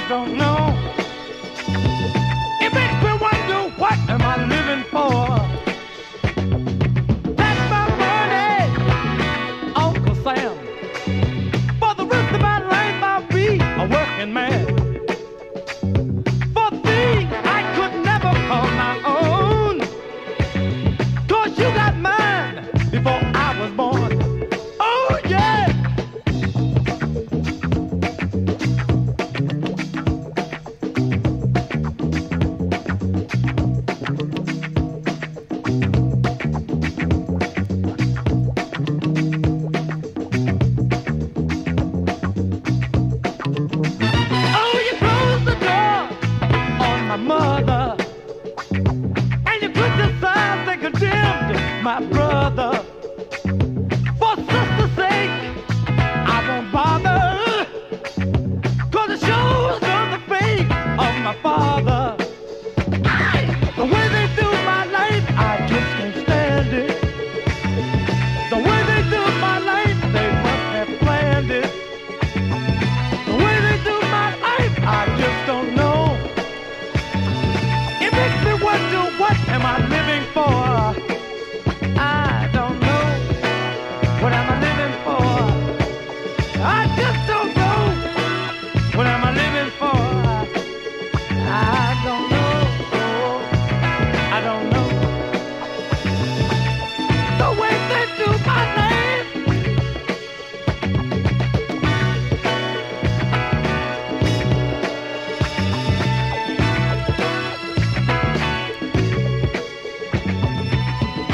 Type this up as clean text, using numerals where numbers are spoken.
don't know. It makes me wonder, what am I living for? That's my money, Uncle Sam. For the rest of my life I'll be a working man. For things I could never call my own. 'Cause you got mine before I was born. Oh yeah! Mother, and you criticized and condemned my brother.